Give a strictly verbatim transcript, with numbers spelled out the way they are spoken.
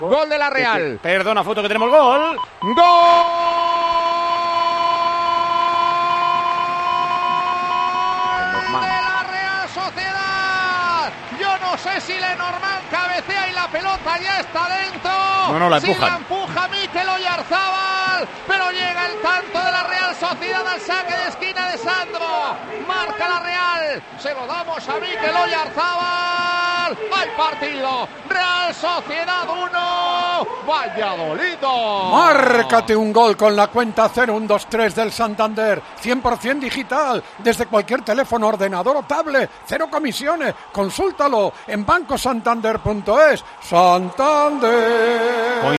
Gol de la Real. Perdona, foto, que tenemos gol. ¡Gol! No sé si Lenormand cabecea y la pelota ya está dentro. No, no, la empujan. Si la empuja Mikel Oyarzábal, pero llega el tanto de la Real Sociedad al saque de esquina de Sandro. Marca la Real. Se lo damos a Mikel Oyarzábal. Hay partido. Real Sociedad uno, Valladolid dos. Márcate un gol con la cuenta cero uno dos tres del Santander. cien por ciento digital. Desde cualquier teléfono, ordenador o tablet. Cero comisiones. Consúltalo en banco santander punto es. Santander.